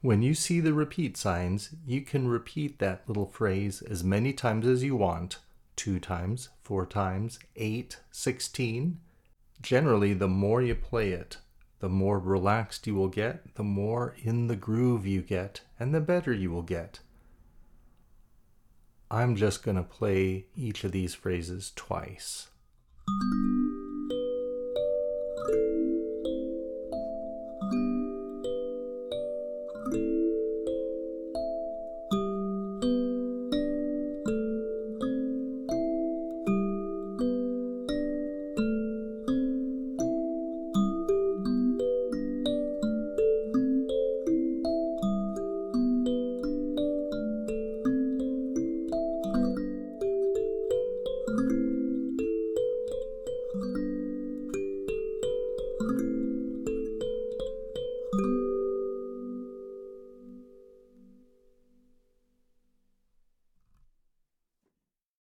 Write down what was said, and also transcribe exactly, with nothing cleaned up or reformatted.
When you see the repeat signs, you can repeat that little phrase as many times as you want. Two times, four times, eight, sixteen. Generally, the more you play it, the more relaxed you will get, the more in the groove you get, and the better you will get. I'm just going to play each of these phrases twice.